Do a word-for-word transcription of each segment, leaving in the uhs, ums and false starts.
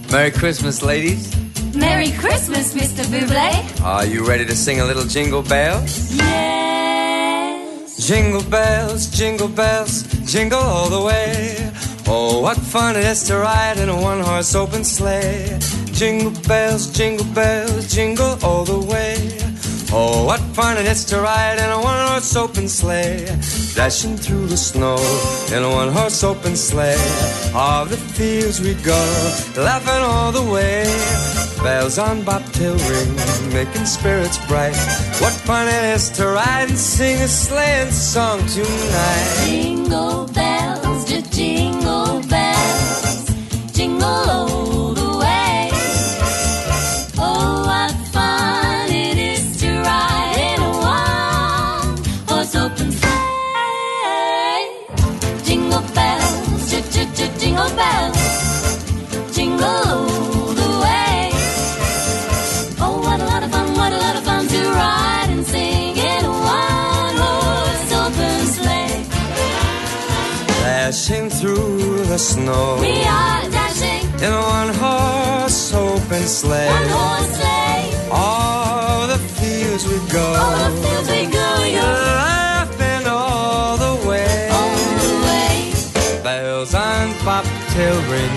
Merry Christmas, ladies. Merry Christmas, Mister Bublé. Are you ready to sing a little Jingle Bells? Yes. Jingle bells, jingle bells, jingle all the way. Oh, what fun it is to ride in a one-horse open sleigh. Jingle bells, jingle bells, jingle all the way. Oh, what fun it is to ride in a one-horse open sleigh. Dashing through the snow in a one-horse open sleigh. Off the fields we go, laughing all the way. Bells on bobtail ring, making spirits bright. What fun it is to ride and sing a sleighing song tonight. Jingle bells, just jingle bells, jingle all the way. Oh, what fun it is to ride in a one-horse open sleigh. Jingle bells, jingle bells, jingle all the way. Oh, what a lot of fun, what a lot of fun to ride and sing in a one-horse open sleigh. Dashing through the snow, We are dashing in a one-horse open sleigh. one horse sleigh. All the fields we go, All the fields we go, we go laughing all the way. all the way. Bells on bobtail ring,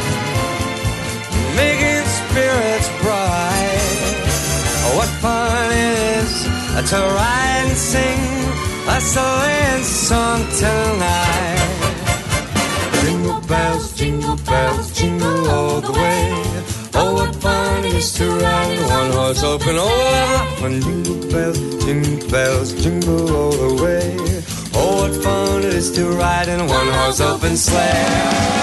making spirits bright. Oh, what fun it is to ride and sing a sleighing song tonight. Jingle bells, jingle bells, jingle all the way. Oh, what fun it is to ride in one horse open. Oh, what fun! Jingle bells, jingle bells, jingle all the way. Oh, what fun it is to ride in a one horse open sleigh.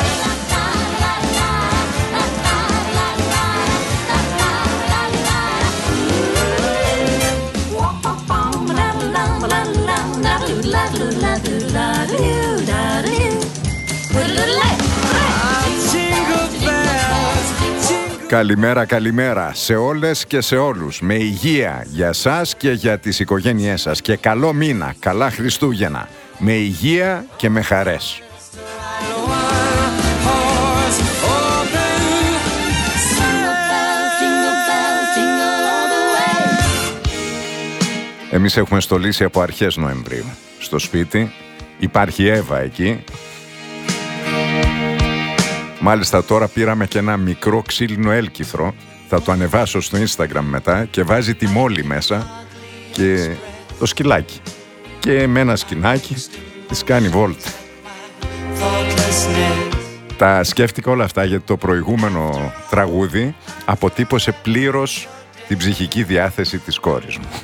Καλημέρα, καλημέρα σε όλες και σε όλους. Με υγεία για σας και για τις οικογένειές σας. Και καλό μήνα, καλά Χριστούγεννα. Με υγεία και με χαρές. Εμείς έχουμε στολίσει από αρχές Νοεμβρίου στο σπίτι. Υπάρχει Εύα εκεί. Μάλιστα τώρα πήραμε και ένα μικρό ξύλινο έλκυθρο. Θα το ανεβάσω στο Instagram μετά και βάζει τη μόλι μέσα και το σκυλάκι. Και με ένα σκηνάκι της κάνει βόλτα. Τα σκέφτηκα όλα αυτά γιατί το προηγούμενο τραγούδι αποτύπωσε πλήρως την ψυχική διάθεση της κόρης μου.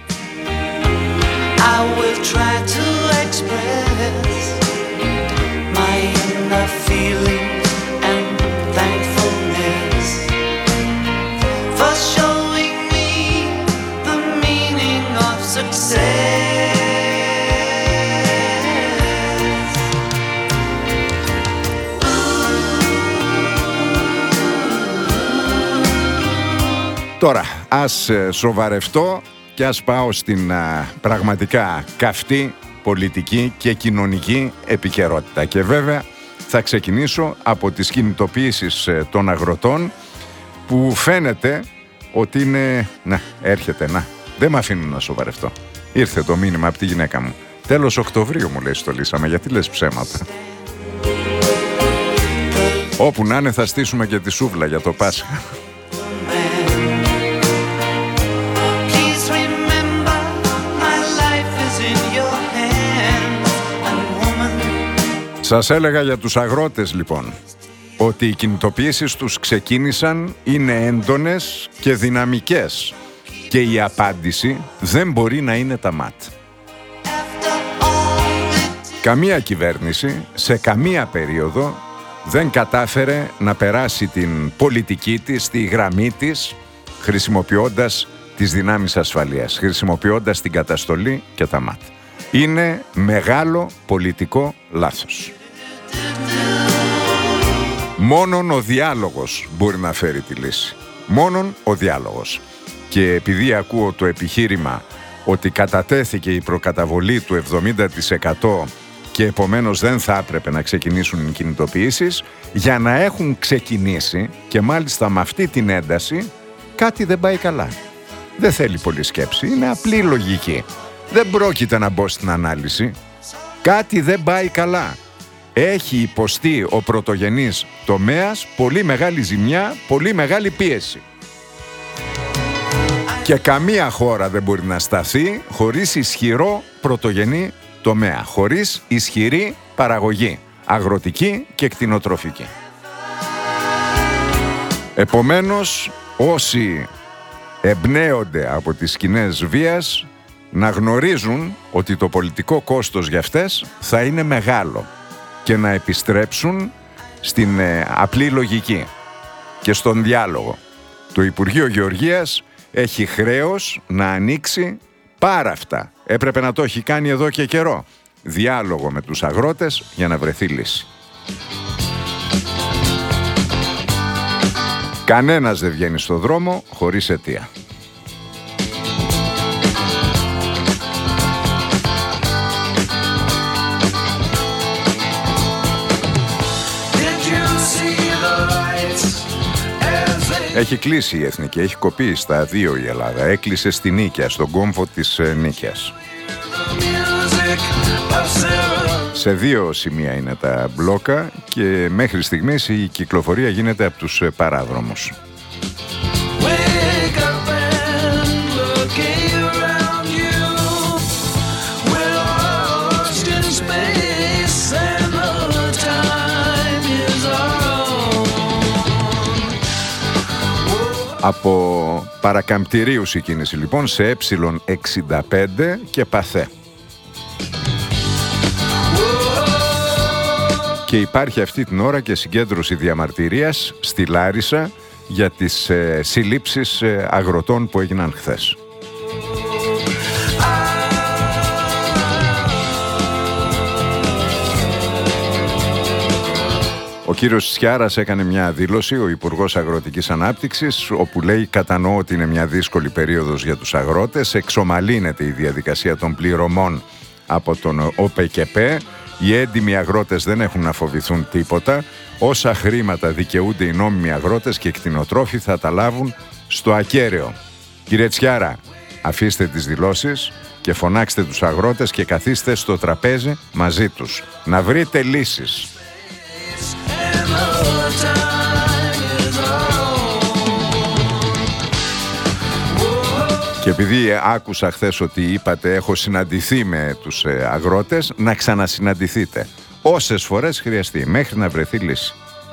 I will try to express my inner feeling and thankfulness for showing me the meaning of success. Τώρα, ας σοβαρευτώ και ας πάω στην α, πραγματικά καυτή πολιτική και κοινωνική επικαιρότητα. Και βέβαια θα ξεκινήσω από τις κινητοποιήσεις ε, των αγροτών που φαίνεται ότι είναι... Να, έρχεται, να, δεν με αφήνουν να σοβαρευτώ. Ήρθε το μήνυμα από τη γυναίκα μου. Τέλος Οκτωβρίου μου λέει στολίσαμε, γιατί λες ψέματα. Όπου να είναι θα στήσουμε και τη σούβλα για το Πάσχα. Σας έλεγα για τους αγρότες λοιπόν ότι οι κινητοποιήσεις τους ξεκίνησαν, είναι έντονες και δυναμικές και η απάντηση δεν μπορεί να είναι τα ΜΑΤ. Καμία κυβέρνηση σε καμία περίοδο δεν κατάφερε να περάσει την πολιτική της, τη γραμμή της, χρησιμοποιώντας τις δυνάμεις ασφαλείας, χρησιμοποιώντας την καταστολή και τα ΜΑΤ. Είναι μεγάλο πολιτικό λάθος. Μόνον ο διάλογος μπορεί να φέρει τη λύση. Μόνον ο διάλογος. Και επειδή ακούω το επιχείρημα ότι κατατέθηκε η προκαταβολή του εβδομήντα τοις εκατό και επομένως δεν θα έπρεπε να ξεκινήσουν οι κινητοποιήσεις, για να έχουν ξεκινήσει και μάλιστα με αυτή την ένταση, κάτι δεν πάει καλά. Δεν θέλει πολλή σκέψη, είναι απλή λογική. Δεν πρόκειται να μπω στην ανάλυση. Κάτι δεν πάει καλά. Έχει υποστεί ο πρωτογενής τομέας πολύ μεγάλη ζημιά, πολύ μεγάλη πίεση. Και καμία χώρα δεν μπορεί να σταθεί χωρίς ισχυρό πρωτογενή τομέα, χωρίς ισχυρή παραγωγή, αγροτική και κτηνοτροφική. Επομένως, όσοι εμπνέονται από τις σκηνές βίας, να γνωρίζουν ότι το πολιτικό κόστος για αυτές θα είναι μεγάλο και να επιστρέψουν στην ε, απλή λογική και στον διάλογο. Το Υπουργείο Γεωργίας έχει χρέος να ανοίξει πάρα αυτά. Έπρεπε να το έχει κάνει εδώ και καιρό. Διάλογο με τους αγρότες για να βρεθεί λύση. Κανένας δεν βγαίνει στο δρόμο χωρίς αιτία. Έχει κλείσει η Εθνική, έχει κοπεί στα δύο η Ελλάδα. Έκλεισε στη Νίκαια, στον κόμβο της Νίκαιας. Σε δύο σημεία είναι τα μπλόκα και μέχρι στιγμής η κυκλοφορία γίνεται από τους παράδρομους. Από Παρακαμπτηρίους η κίνηση λοιπόν σε ε εξήντα πέντε και Παθέ. Και υπάρχει αυτή την ώρα και συγκέντρωση διαμαρτυρίας στη Λάρισα για τις ε, συλλήψεις ε, αγροτών που έγιναν χθες. Ο κύριος Σιάρας έκανε μια δήλωση, ο Υπουργός Αγροτικής Ανάπτυξης, όπου λέει: κατανοώ ότι είναι μια δύσκολη περίοδος για τους αγρότες, εξομαλύνεται η διαδικασία των πληρωμών από τον ΟΠΕΚΕΠ, οι έντιμοι αγρότες δεν έχουν να φοβηθούν τίποτα, όσα χρήματα δικαιούνται οι νόμιμοι αγρότες και κτηνοτρόφοι θα τα λάβουν στο ακέραιο. Κύριε Τσιάρα, αφήστε τις δηλώσεις και φωνάξτε τους αγρότες και καθίστε στο τραπέζι μαζί τους, να βρείτε λύσεις. Και επειδή άκουσα χθες ότι είπατε έχω συναντηθεί με τους αγρότες, να ξανασυναντηθείτε όσες φορές χρειαστεί μέχρι να βρεθεί λύση.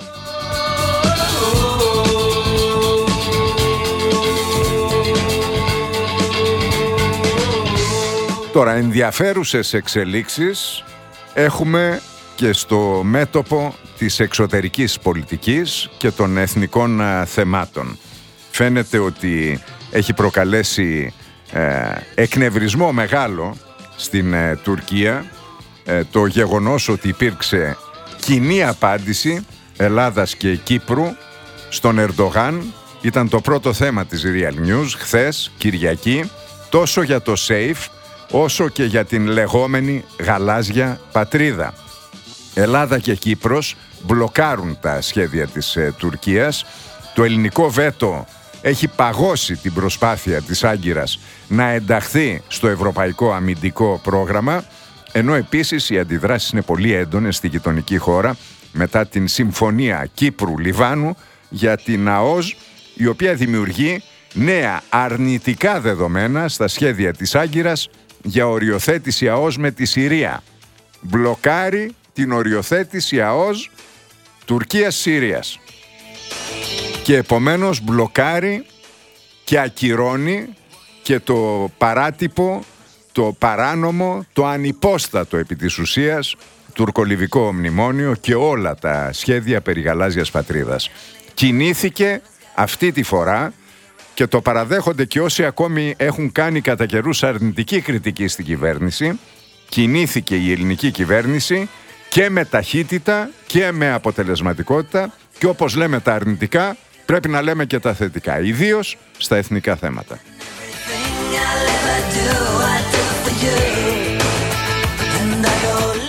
Τώρα, ενδιαφέρουσες εξελίξεις έχουμε και στο μέτωπο της εξωτερικής πολιτικής και των εθνικών θεμάτων. Φαίνεται ότι έχει προκαλέσει ε, εκνευρισμό μεγάλο στην ε, Τουρκία ε, το γεγονός ότι υπήρξε κοινή απάντηση Ελλάδας και Κύπρου στον Ερντογάν. Ήταν το πρώτο θέμα της Real News χθες, Κυριακή, τόσο για το SAFE όσο και για την λεγόμενη γαλάζια πατρίδα. Ελλάδα και Κύπρος μπλοκάρουν τα σχέδια της ε, Τουρκίας. Το ελληνικό βέτο έχει παγώσει την προσπάθεια της Άγκυρας να ενταχθεί στο ευρωπαϊκό αμυντικό πρόγραμμα, ενώ επίσης οι αντιδράσεις είναι πολύ έντονες στη γειτονική χώρα μετά την συμφωνία Κύπρου-Λιβάνου για την ΑΟΣ, η οποία δημιουργεί νέα αρνητικά δεδομένα στα σχέδια της Άγκυρας για οριοθέτηση ΑΟΣ με τη Συρία. Μπλοκάρει την οριοθέτηση ΑΟΣ Τουρκίας-Συρίας. Και επομένως μπλοκάρει και ακυρώνει και το παράτυπο, το παράνομο, το ανυπόστατο επί της ουσίας τουρκολιβικό μνημόνιο και όλα τα σχέδια περί γαλάζιας πατρίδας. Κινήθηκε αυτή τη φορά και το παραδέχονται και όσοι ακόμη έχουν κάνει κατά καιρούς αρνητική κριτική στην κυβέρνηση. Κινήθηκε η ελληνική κυβέρνηση και με ταχύτητα και με αποτελεσματικότητα και όπως λέμε τα αρνητικά πρέπει να λέμε και τα θετικά, ιδίως στα εθνικά θέματα.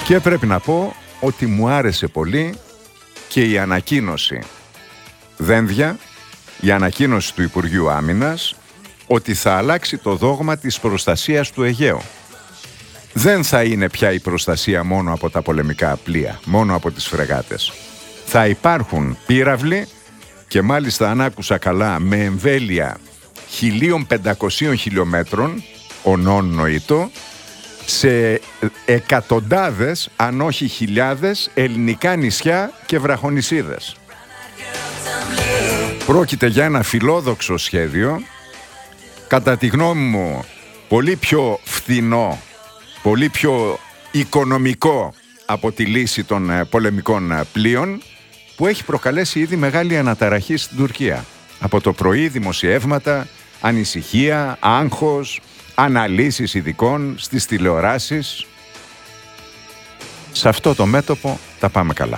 Και πρέπει να πω ότι μου άρεσε πολύ και η ανακοίνωση Δένδια, η ανακοίνωση του Υπουργείου Άμυνας, ότι θα αλλάξει το δόγμα της προστασίας του Αιγαίου. Δεν θα είναι πια η προστασία μόνο από τα πολεμικά πλοία, μόνο από τις φρεγάτες. Θα υπάρχουν πύραυλοι και μάλιστα, αν άκουσα καλά, με εμβέλεια χίλια πεντακόσια χιλιόμετρων, ονών νοήτο, σε εκατοντάδες, αν όχι χιλιάδες, ελληνικά νησιά και βραχονησίδες. Πρόκειται για ένα φιλόδοξο σχέδιο, κατά τη γνώμη μου πολύ πιο φθηνό, πολύ πιο οικονομικό από τη λύση των πολεμικών πλοίων, που έχει προκαλέσει ήδη μεγάλη αναταραχή στην Τουρκία. Από το πρωί δημοσιεύματα, ανησυχία, άγχος, αναλύσεις ειδικών στις τηλεοράσεις. Σε αυτό το μέτωπο τα πάμε καλά.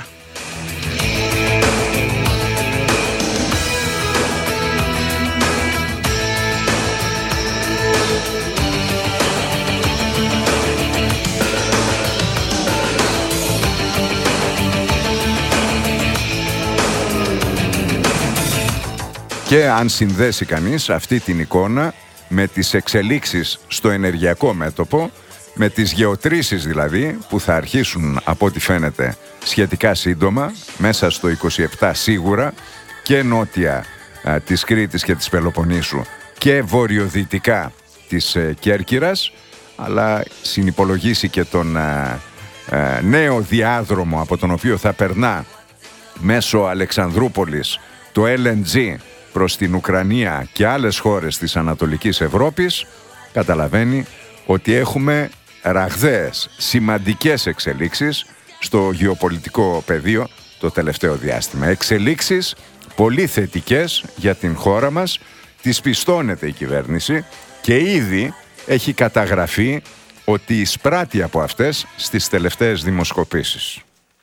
Και αν συνδέσει κανείς αυτή την εικόνα με τις εξελίξεις στο ενεργειακό μέτωπο, με τις γεωτρήσεις δηλαδή που θα αρχίσουν από ό,τι φαίνεται σχετικά σύντομα, μέσα στο είκοσι επτά σίγουρα, και νότια α, της Κρήτης και της Πελοποννήσου και βορειοδυτικά της ε, Κέρκυρας, αλλά συνυπολογίσει και τον α, α, νέο διάδρομο από τον οποίο θα περνά μέσω Αλεξανδρούπολης το ελ εν τζι προς την Ουκρανία και άλλες χώρες της Ανατολικής Ευρώπης, καταλαβαίνει ότι έχουμε ραγδαίες, σημαντικές εξελίξεις στο γεωπολιτικό πεδίο το τελευταίο διάστημα. Εξελίξεις πολύ θετικές για την χώρα μας, τις πιστώνεται η κυβέρνηση και ήδη έχει καταγραφεί ότι εισπράττει από αυτές στις τελευταίες δημοσκοπήσεις.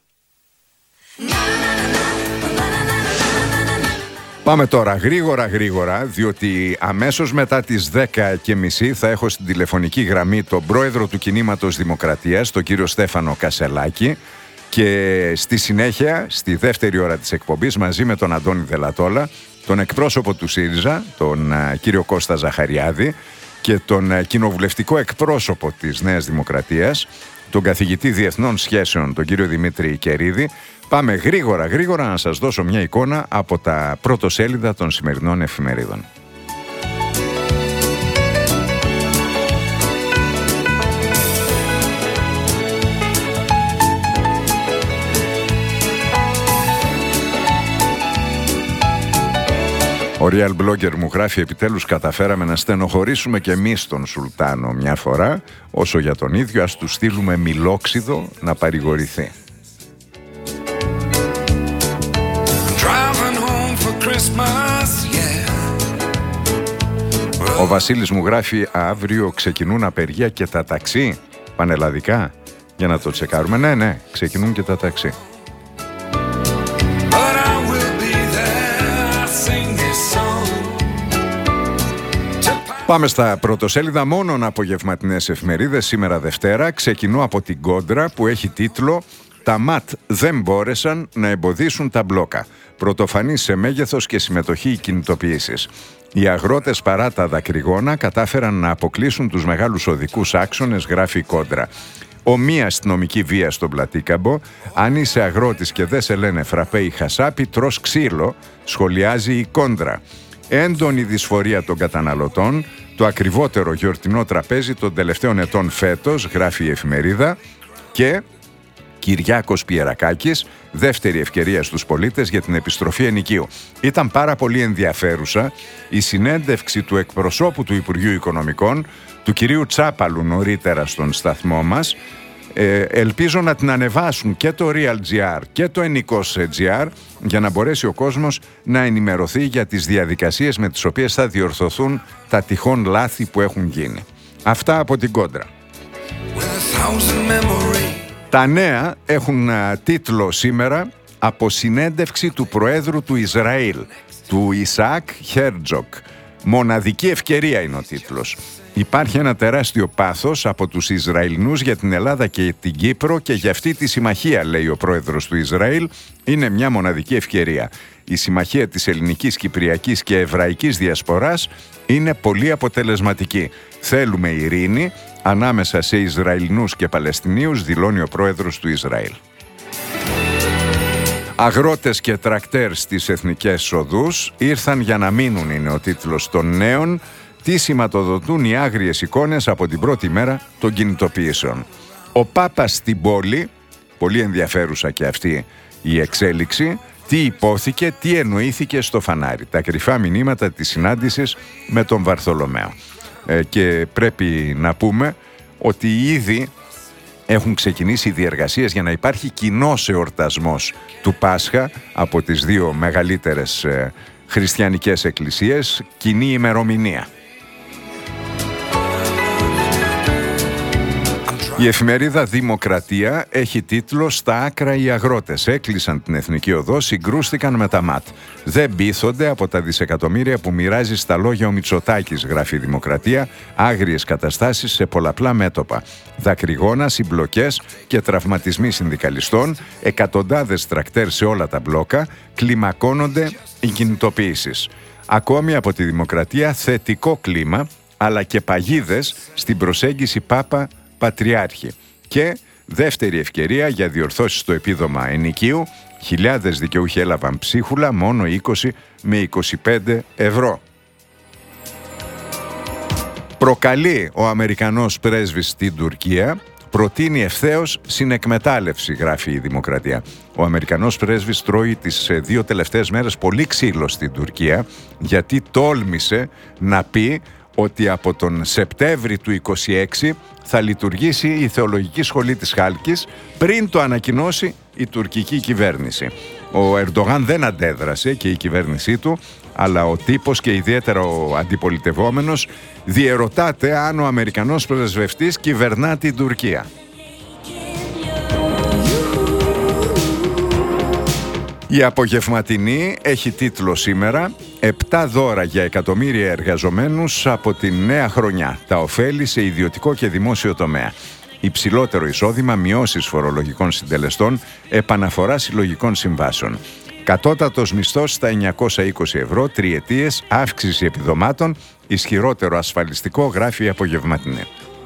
Πάμε τώρα γρήγορα γρήγορα, διότι αμέσως μετά τις δέκα και μισή θα έχω στην τηλεφωνική γραμμή τον πρόεδρο του Κινήματος Δημοκρατίας, τον κύριο Στέφανο Κασελάκη, και στη συνέχεια, στη δεύτερη ώρα της εκπομπής, μαζί με τον Αντώνη Δελατόλα, τον εκπρόσωπο του ΣΥΡΙΖΑ, τον uh, κύριο Κώστα Ζαχαριάδη, και τον uh, κοινοβουλευτικό εκπρόσωπο της Νέας Δημοκρατίας, τον καθηγητή Διεθνών Σχέσεων, τον κύριο Δημήτρη Κερίδη. Πάμε γρήγορα γρήγορα να σας δώσω μια εικόνα από τα πρωτοσέλιδα των σημερινών εφημερίδων. Ο Real Blogger μου γράφει: επιτέλους καταφέραμε να στενοχωρήσουμε και εμείς τον Σουλτάνο μια φορά. Όσο για τον ίδιο, ας του στείλουμε μιλόξιδο να παρηγορηθεί. Ο Βασίλης μου γράφει: αύριο ξεκινούν απεργία και τα ταξί πανελλαδικά. Για να το τσεκάρουμε. Ναι, ναι, ξεκινούν και τα ταξί. Πάμε στα πρωτοσέλιδα. Μόνον απογευματινές εφημερίδες σήμερα Δευτέρα. Ξεκινώ από την Κόντρα που έχει τίτλο «Τα ΜΑΤ δεν μπόρεσαν να εμποδίσουν τα μπλόκα. Πρωτοφανής σε μέγεθος και συμμετοχή οι κινητοποιήσεις. Οι αγρότες παρά τα δακρυγόνα κατάφεραν να αποκλείσουν τους μεγάλους οδικούς άξονες», γράφει η Κόντρα. Ομοία αστυνομική βία στον Πλατήκαμπο. Αν είσαι αγρότης και δεν σε λένε φραπέ ή χασάπι, τρως ξύλο, σχολιάζει η Κόντρα. Έντονη δυσφορία των καταναλωτών, το ακριβότερο γιορτινό τραπέζι των τελευταίων ετών φέτος, γράφει η εφημερίδα. Και Κυριάκος Πιερακάκης, δεύτερη ευκαιρία στους πολίτες για την επιστροφή ενοικίου. Ήταν πάρα πολύ ενδιαφέρουσα η συνέντευξη του εκπροσώπου του Υπουργείου Οικονομικών, του κυρίου Τσάπαλου, νωρίτερα στον σταθμό μας. Ε, ελπίζω να την ανεβάσουν και το Real.gr και το Ενικός.gr για να μπορέσει ο κόσμος να ενημερωθεί για τις διαδικασίες με τις οποίες θα διορθωθούν τα τυχόν λάθη που έχουν γίνει. Αυτά από την Κόντρα. Τα νέα έχουν α, τίτλο σήμερα «Από συνέντευξη του Προέδρου του Ισραήλ, του Ισαάκ Χέρτζοκ». Μοναδική ευκαιρία είναι ο τίτλος. Υπάρχει ένα τεράστιο πάθος από τους Ισραηλινούς για την Ελλάδα και την Κύπρο και για αυτή τη συμμαχία, λέει ο πρόεδρος του Ισραήλ, είναι μια μοναδική ευκαιρία. Η συμμαχία της ελληνικής, κυπριακής και εβραϊκής διασποράς είναι πολύ αποτελεσματική. Θέλουμε ειρήνη ανάμεσα σε Ισραηλινούς και Παλαιστινίους, δηλώνει ο πρόεδρος του Ισραήλ. Αγρότες και τρακτέρ στις εθνικές οδούς ήρθαν για να μείνουν, είναι ο τίτλος των νέων. Τι σηματοδοτούν οι άγριες εικόνες από την πρώτη μέρα των κινητοποιήσεων. Ο Πάπας στην πόλη, πολύ ενδιαφέρουσα και αυτή η εξέλιξη, τι υπόθηκε, τι εννοήθηκε στο φανάρι. Τα κρυφά μηνύματα της συνάντησης με τον Βαρθολομαίο. Ε, και πρέπει να πούμε ότι ήδη έχουν ξεκινήσει οι διεργασίες για να υπάρχει κοινός εορτασμός του Πάσχα από τις δύο μεγαλύτερες ε, χριστιανικές εκκλησίες, κοινή ημερομηνία. Η εφημερίδα Δημοκρατία έχει τίτλο «Στα άκρα οι αγρότες έκλεισαν την Εθνική Οδό, συγκρούστηκαν με τα ΜΑΤ. Δεν πείθονται από τα δισεκατομμύρια που μοιράζει στα λόγια ο Μητσοτάκης», γράφει η Δημοκρατία, άγριες καταστάσεις σε πολλαπλά μέτωπα. Δακρυγόνα, συμπλοκές και τραυματισμοί συνδικαλιστών, εκατοντάδες τρακτέρ σε όλα τα μπλόκα, κλιμακώνονται οι κινητοποιήσεις. Ακόμη από τη Δημοκρατία θετικό κλίμα, αλλά και παγίδες στην προσέγγιση Πάπα Πατριάρχη. Και δεύτερη ευκαιρία για διορθώσεις στο επίδομα ενοικίου. Χιλιάδες δικαιούχοι έλαβαν ψίχουλα, μόνο είκοσι με είκοσι πέντε ευρώ. Προκαλεί ο Αμερικανός πρέσβης στην Τουρκία, προτείνει ευθέως συνεκμετάλλευση, γράφει η Δημοκρατία. Ο Αμερικανός πρέσβης τρώει τις δύο τελευταίες μέρες πολύ ξύλο στην Τουρκία, γιατί τόλμησε να πει ότι από τον Σεπτέμβρη του είκοσι έξι θα λειτουργήσει η Θεολογική Σχολή της Χάλκης πριν το ανακοινώσει η τουρκική κυβέρνηση. Ο Ερντογάν δεν αντέδρασε και η κυβέρνησή του, αλλά ο τύπος και ιδιαίτερα ο αντιπολιτευόμενος διερωτάται αν ο Αμερικανός πρεσβευτής κυβερνά την Τουρκία. Η απογευματινή έχει τίτλο σήμερα «Επτά δώρα για εκατομμύρια εργαζομένους από τη νέα χρονιά. Τα ωφέλη σε ιδιωτικό και δημόσιο τομέα. Υψηλότερο εισόδημα, μειώσεις φορολογικών συντελεστών, επαναφορά συλλογικών συμβάσεων. Κατώτατος μισθός στα εννιακόσια είκοσι ευρώ, τριετίες, αύξηση επιδομάτων, ισχυρότερο ασφαλιστικό», γράφει η απογευματινή.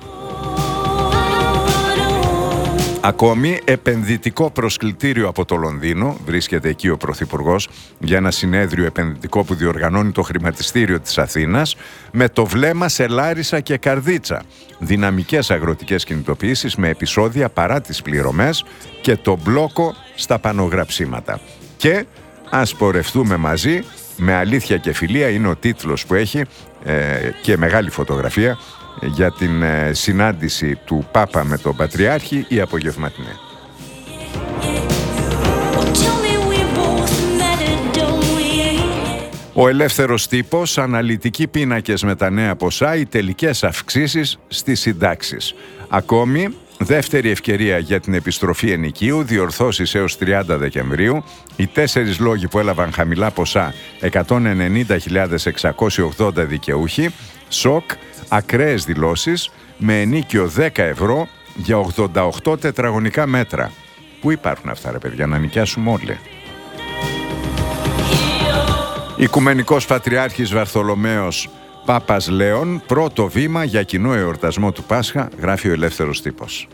Ακόμη, επενδυτικό προσκλητήριο από το Λονδίνο, βρίσκεται εκεί ο Πρωθυπουργός για ένα συνέδριο επενδυτικό που διοργανώνει το χρηματιστήριο της Αθήνας, με το βλέμμα σε Λάρισα και Καρδίτσα. Δυναμικές αγροτικές κινητοποιήσεις με επεισόδια παρά τις πληρωμές και το μπλόκο στα πανογραψίματα. Και ας πορευτούμε μαζί, με αλήθεια και φιλία, είναι ο τίτλος που έχει ε, και μεγάλη φωτογραφία για την ε, συνάντηση του Πάπα με τον Πατριάρχη, η απογευματινή. Ο Ελεύθερος Τύπος, αναλυτικοί πίνακες με τα νέα ποσά, οι τελικές αυξήσεις στις συντάξεις. Ακόμη, δεύτερη ευκαιρία για την επιστροφή ενοικίου, διορθώσεις έως τριάντα Δεκεμβρίου, οι τέσσερις λόγοι που έλαβαν χαμηλά ποσά, εκατόν ενενήντα χιλιάδες εξακόσιοι ογδόντα δικαιούχοι, σοκ, ακραίες δηλώσεις με ενίκιο δέκα ευρώ για ογδόντα οκτώ τετραγωνικά μέτρα. Πού υπάρχουν αυτά ρε παιδιά, να νοικιάσουμε όλοι. Οικουμενικός Πατριάρχης Βαρθολομαίος Πάπας Λέων, πρώτο βήμα για κοινό εορτασμό του Πάσχα, γράφει ο Ελεύθερος Τύπος.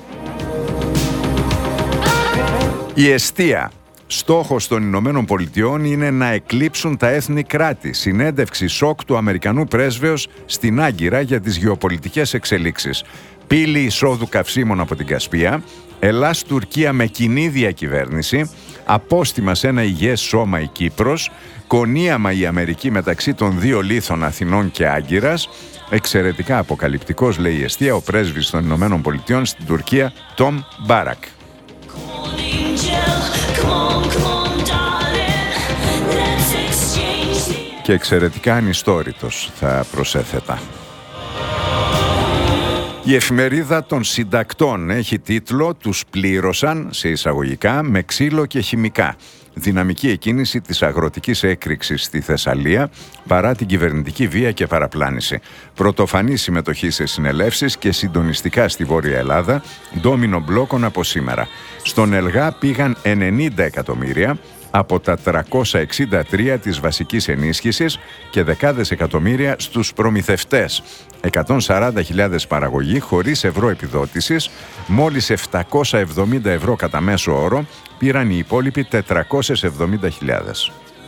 Η εστία. Στόχος των Ηνωμένων Πολιτειών είναι να εκλείψουν τα έθνη κράτη. Συνέντευξη σοκ του Αμερικανού πρέσβεως στην Άγκυρα για τις γεωπολιτικές εξελίξεις. Πύλη εισόδου καυσίμων από την Κασπία. Ελλάς-Τουρκία με κοινή διακυβέρνηση. Απόστημα σε ένα υγιές σώμα η Κύπρος. Κονίαμα η Αμερική μεταξύ των δύο λίθων Αθηνών και Άγκυρας. Εξαιρετικά αποκαλυπτικός, λέει η εστία, ο πρέσβης των Ηνωμένων Πολιτειών στην Τουρκία, Τόμ Μπάρακ. Και εξαιρετικά ανιστόρητος, θα προσέθετα. Η εφημερίδα των συντακτών έχει τίτλο «Τους πλήρωσαν», σε εισαγωγικά, με ξύλο και χημικά. δυναμική εκκίνηση της αγροτικής έκρηξης στη Θεσσαλία παρά την κυβερνητική βία και παραπλάνηση. Πρωτοφανή συμμετοχή σε συνελεύσεις και συντονιστικά στη Βόρεια Ελλάδα, ντόμινο μπλόκων από σήμερα. Στον ΕΛΓΑ πήγαν ενενήντα εκατομμύρια από τα τριακόσια εξήντα τρία της βασικής ενίσχυσης και δεκάδες εκατομμύρια στους προμηθευτές. εκατόν σαράντα χιλιάδες παραγωγοί χωρίς ευρώ επιδότησης, μόλις επτακόσια εβδομήντα ευρώ κατά μέσο όρο πήραν οι υπόλοιποι τετρακόσιες εβδομήντα χιλιάδες.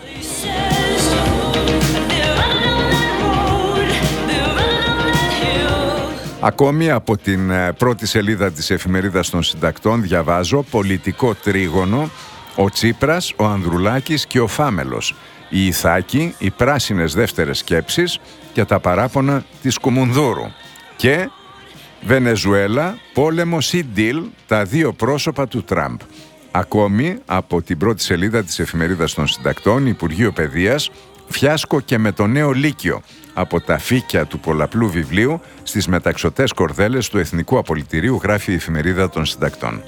Ακόμη από την πρώτη σελίδα της Εφημερίδας των Συντακτών διαβάζω πολιτικό τρίγωνο, ο Τσίπρας, ο Ανδρουλάκης και ο Φάμελος, η Ιθάκη, οι πράσινες δεύτερες σκέψεις και τα παράπονα της Κουμουνδούρου και Βενεζουέλα, πόλεμος ή deal, τα δύο πρόσωπα του Τραμπ. Ακόμη από την πρώτη σελίδα της Εφημερίδας των Συντακτών, Υπουργείο Παιδείας, φιάσκο και με το νέο Λύκειο, από τα φύκια του πολλαπλού βιβλίου στις μεταξωτές κορδέλες του Εθνικού Απολυτηρίου, γράφει η Εφημερίδα των Συντακτών.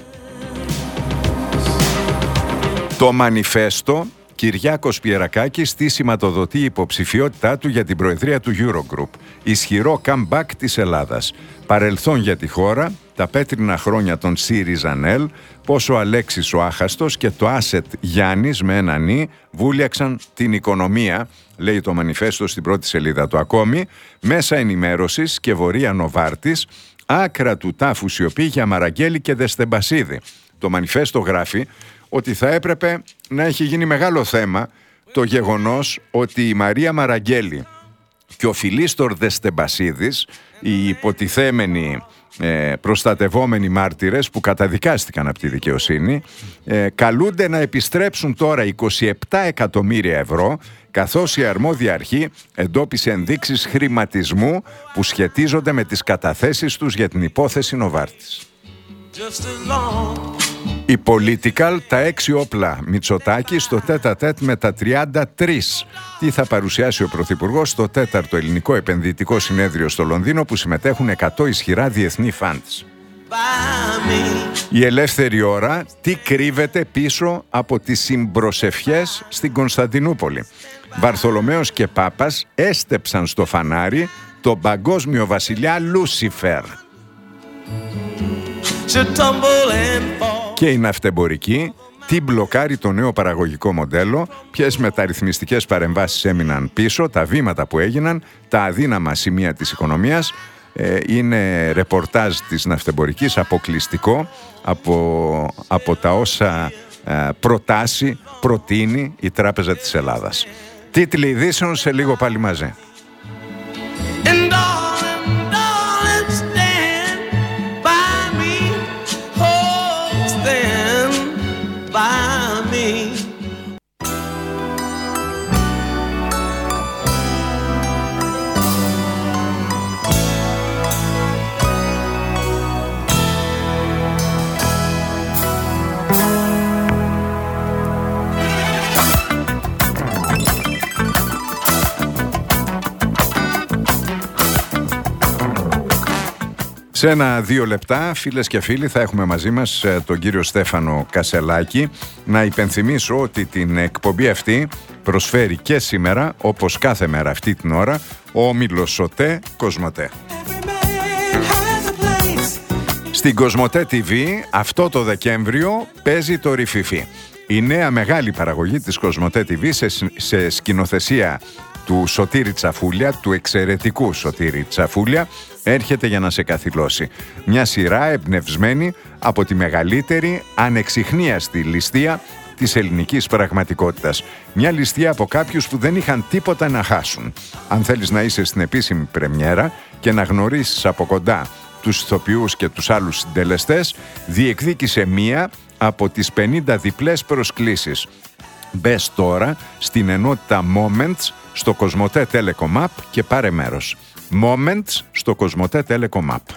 Το Μανιφέστο, Κυριάκος Πιερακάκης τι σηματοδοτεί υποψηφιότητά του για την προεδρία του Eurogroup. Ισχυρό comeback της Ελλάδας. Παρελθόν για τη χώρα, τα πέτρινα χρόνια των ΣΥΡΙΖΑΝΕΛ, πόσο ο Αλέξης ο Άχαστος και το Άσετ Γιάννης με ένα νι βούλιαξαν την οικονομία, λέει το Μανιφέστο στην πρώτη σελίδα του. Ακόμη, μέσα ενημέρωσης και Βορεία Νοβάρτης, άκρα του τάφου σιωπή για Μαραγκέλη και Δεστεμπασίδη. Το Μανιφέστο γράφει ότι θα έπρεπε να έχει γίνει μεγάλο θέμα το γεγονός ότι η Μαρία Μαραγκέλη και ο Φιλίστορ Δεστεμπασίδης, οι υποτιθέμενοι ε, προστατευόμενοι μάρτυρες που καταδικάστηκαν από τη δικαιοσύνη, ε, καλούνται να επιστρέψουν τώρα είκοσι επτά εκατομμύρια ευρώ, καθώς η αρμόδια αρχή εντόπισε ενδείξεις χρηματισμού που σχετίζονται με τις καταθέσεις τους για την υπόθεση Νοβάρτης. Η Political, τα έξι όπλα Μητσοτάκη στο τέτα-τέτ με τα τριάντα τρία. Τι θα παρουσιάσει ο Πρωθυπουργός στο τέταρτο ελληνικό επενδυτικό συνέδριο στο Λονδίνο που συμμετέχουν εκατό ισχυρά διεθνή φαντς. Η Ελεύθερη Ώρα, τι κρύβεται πίσω από τις συμπροσευχές στην Κωνσταντινούπολη. Βαρθολομαίος και Πάπας έστεψαν στο φανάρι τον παγκόσμιο βασιλιά Λούσιφερ. Και η ναυτεμπορική, τι μπλοκάρει το νέο παραγωγικό μοντέλο, ποιες μεταρρυθμιστικές παρεμβάσεις έμειναν πίσω, τα βήματα που έγιναν, τα αδύναμα σημεία της οικονομίας. Ε, είναι ρεπορτάζ της ναυτεμπορικής, αποκλειστικό από, από τα όσα ε, προτάσει, προτείνει η Τράπεζα της Ελλάδας. Τίτλοι ειδήσεων σε λίγο πάλι μαζί. Σε ένα δύο λεπτά, φίλες και φίλοι, θα έχουμε μαζί μας τον κύριο Στέφανο Κασελάκη. Να υπενθυμίσω ότι την εκπομπή αυτή προσφέρει και σήμερα, όπως κάθε μέρα αυτή την ώρα, ο όμιλος Σοτέ Κοσμοτέ. Στην Κοσμοτέ τι βι αυτό το Δεκέμβριο παίζει το Ριφιφί. Η νέα μεγάλη παραγωγή της Κοσμοτέ τι βι σε, σε σκηνοθεσία του Σωτήρη Τσαφούλια, του εξαιρετικού Σωτήρη Τσαφούλια, έρχεται για να σε καθυλώσει. Μια σειρά εμπνευσμένη από τη μεγαλύτερη ανεξιχνίαστη ληστεία της ελληνικής πραγματικότητας. Μια ληστεία από κάποιους που δεν είχαν τίποτα να χάσουν. Αν θέλεις να είσαι στην επίσημη πρεμιέρα και να γνωρίσεις από κοντά τους ηθοποιούς και τους άλλους συντελεστές, διεκδίκησε μία από τις πενήντα διπλές προσκλήσεις. Μπες τώρα στην ενότητα Moments στο Κοσμοτέ Telecom App και πάρε μέρος. Moments στο Κοσμοτέ Telecom App.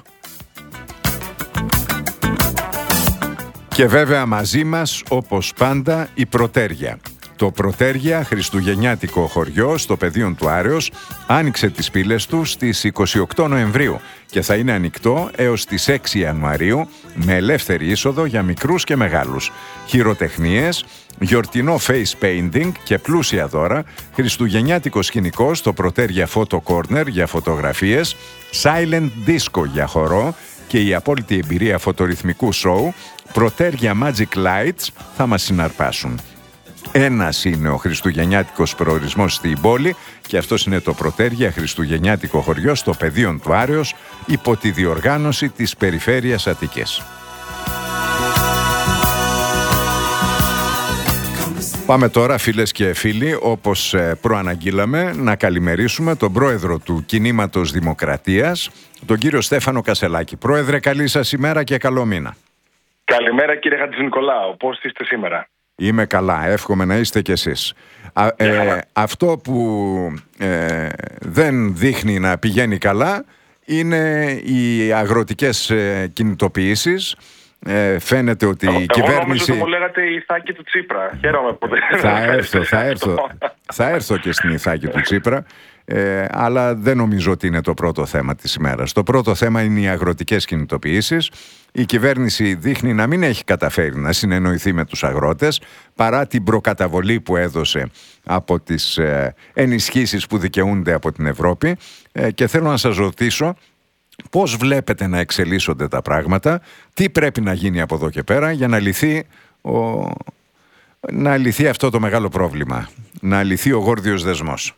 Και βέβαια μαζί μας, όπως πάντα, η Πρωτέρια. Το Πρωτέργεια χριστουγεννιάτικο χωριό στο πεδίο του Άρεως άνοιξε τις πύλες του στις είκοσι οκτώ Νοεμβρίου και θα είναι ανοιχτό έως τις έξι Ιανουαρίου με ελεύθερη είσοδο για μικρούς και μεγάλους. Χειροτεχνίες, γιορτινό face painting και πλούσια δώρα, χριστουγεννιάτικο σκηνικό στο Πρωτέργεια Photo Corner για φωτογραφίες, silent disco για χορό και η απόλυτη εμπειρία φωτορυθμικού σοου, Πρωτέργεια Magic Lights θα μας συναρπάσουν. Ένας είναι ο χριστουγεννιάτικος προορισμός στην πόλη και αυτός είναι το Πρωτέργεια χριστουγεννιάτικο χωριό στο πεδίο του Άρεως υπό τη διοργάνωση της Περιφέρειας Αττικής. Πάμε τώρα, φίλες και φίλοι, όπως προαναγγείλαμε, να καλημερίσουμε τον πρόεδρο του Κινήματος Δημοκρατίας, τον κύριο Στέφανο Κασελάκη. Πρόεδρε, καλή σας ημέρα και καλό μήνα. Καλημέρα κύριε Χατζηνικολάου, πώς είστε σήμερα? Είμαι καλά, εύχομαι να είστε κι εσείς. Α, ε, αυτό που ε, δεν δείχνει να πηγαίνει καλά είναι οι αγροτικές ε, κινητοποιήσεις. Ε, φαίνεται ότι εγώ, η κυβέρνηση... Εγώ νομίζω ότι μου λέγατε η Ιθάκη του Τσίπρα. Χαίρομαι που δεν... Θα έρθω, θα έρθω, θα έρθω και στην Ιθάκη του Τσίπρα. Ε, αλλά δεν νομίζω ότι είναι το πρώτο θέμα της ημέρας. Το πρώτο θέμα είναι οι αγροτικές κινητοποιήσεις. Η κυβέρνηση δείχνει να μην έχει καταφέρει να συνεννοηθεί με τους αγρότες παρά την προκαταβολή που έδωσε από τις ε, ενισχύσεις που δικαιούνται από την Ευρώπη ε, και θέλω να σας ρωτήσω πώς βλέπετε να εξελίσσονται τα πράγματα, τι πρέπει να γίνει από εδώ και πέρα για να λυθεί, ο... να λυθεί αυτό το μεγάλο πρόβλημα, να λυθεί ο γόρδιος δεσμός.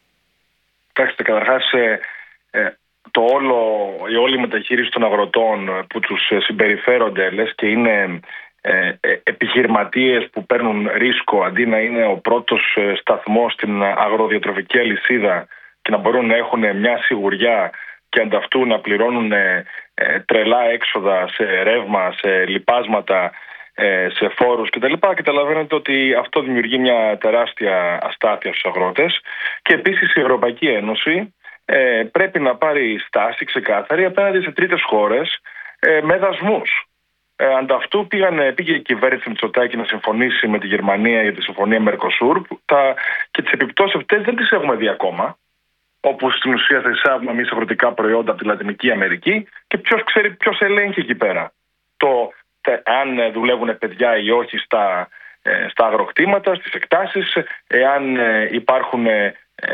Κοιτάξτε, καταρχάς ε, ε, το όλο, η όλη μεταχείριση των αγροτών που τους συμπεριφέρονται λες και είναι ε, ε, επιχειρηματίες που παίρνουν ρίσκο αντί να είναι ο πρώτος σταθμός στην αγροδιατροφική αλυσίδα και να μπορούν να έχουν μια σιγουριά και ανταυτού να πληρώνουν ε, ε, τρελά έξοδα σε ρεύμα, σε λιπάσματα, ε, σε φόρους κτλ. Καταλαβαίνετε ότι αυτό δημιουργεί μια τεράστια αστάθεια στους αγρότες και επίσης η Ευρωπαϊκή Ένωση ε, πρέπει να πάρει στάση ξεκάθαρη απέναντι σε τρίτες χώρες ε, με δασμούς. Ε, ανταυτού πήγαν, πήγε η κυβέρνηση Μητσοτάκη να συμφωνήσει με τη Γερμανία για τη συμφωνία Mercosur τα, και τις επιπτώσεις αυτές δεν τις έχουμε δει ακόμα. Όπου στην ουσία θα εισάγουμε εμείς αγροτικά προϊόντα από τη Λατινική Αμερική και ποιος ξέρει, ποιος ελέγχει εκεί πέρα το τε, αν δουλεύουν παιδιά ή όχι στα, ε, στα αγροκτήματα, στις εκτάσεις, εάν ε, υπάρχουν, ε,